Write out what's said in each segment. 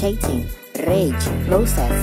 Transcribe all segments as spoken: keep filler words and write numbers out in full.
imitating Rage Process.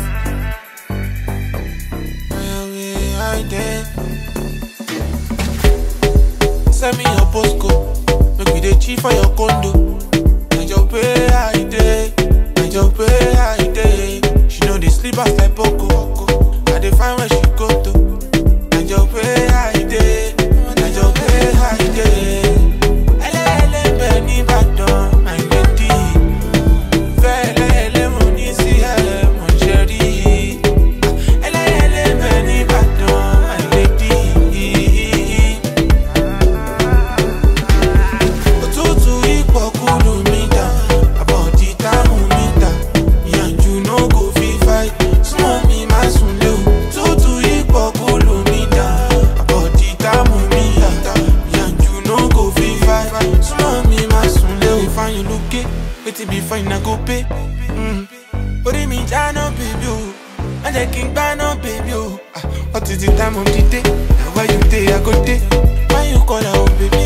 Send me your postcode, make we dey chill for your condo. And your pay I day, and your pay I day. She know they sleep as like Poco. I dey find where she go to. And your pay I day, and your pay I day. Ele ele Benny Badon, my lady. Fele ele money si ele mon chéri. Ele ele Benny Badon, my lady. Otutu ipo kulu mi down, about the time me down. Me and you no go fit fight. Small me my soon lew. Otutu ipo kulu mi down, about the time me down. Me and you no go fit fight. Small me my soon lew. If I look it, wait till be fine I go pay. Mm. But it means I no baby oh, and I can't buy no baby oh. Ah, what is the time of the day? Now why you day I go day? Why you call out baby?